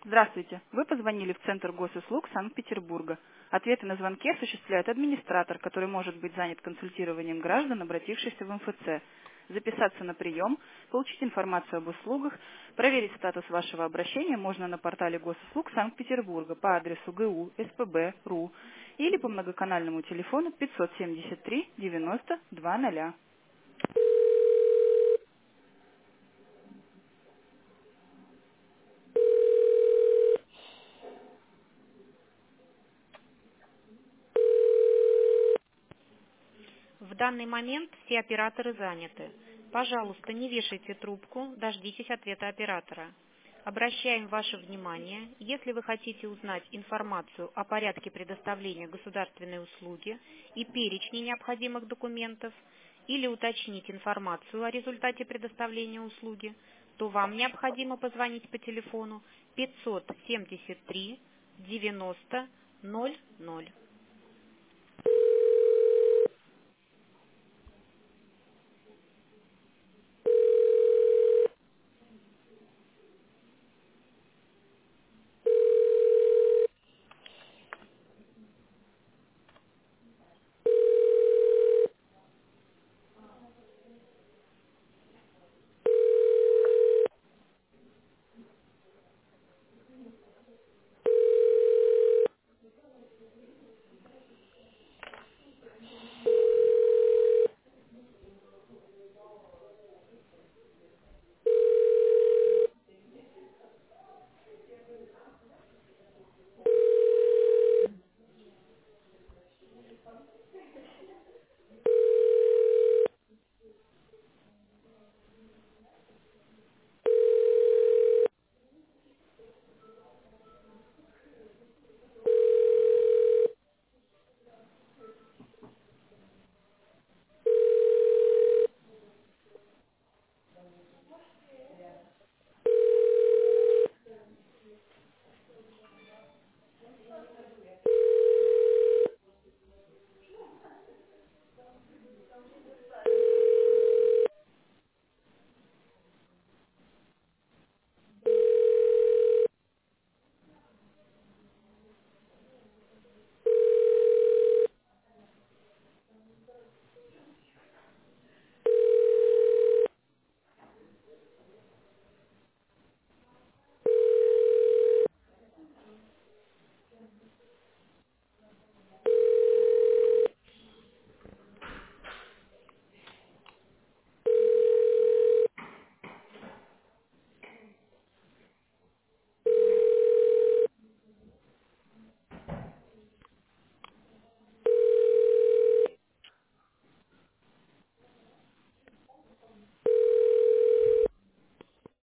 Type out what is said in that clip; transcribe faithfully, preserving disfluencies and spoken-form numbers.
Здравствуйте. Вы позвонили в Центр госуслуг Санкт-Петербурга. Ответы на звонки осуществляет администратор, который может быть занят консультированием граждан, обратившихся в эм эф цэ. Записаться на прием, получить информацию об услугах, проверить статус вашего обращения можно на портале госуслуг Санкт-Петербурга по адресу гэ у эс пэ бэ точка ру или по многоканальному телефону пятьсот семьдесят три девяносто два ноля. В данный момент все операторы заняты. Пожалуйста, не вешайте трубку, дождитесь ответа оператора. Обращаем ваше внимание, если вы хотите узнать информацию о порядке предоставления государственной услуги и перечне необходимых документов, или уточнить информацию о результате предоставления услуги, то вам необходимо позвонить по телефону пятьсот семьдесят три девяносто ноль ноль.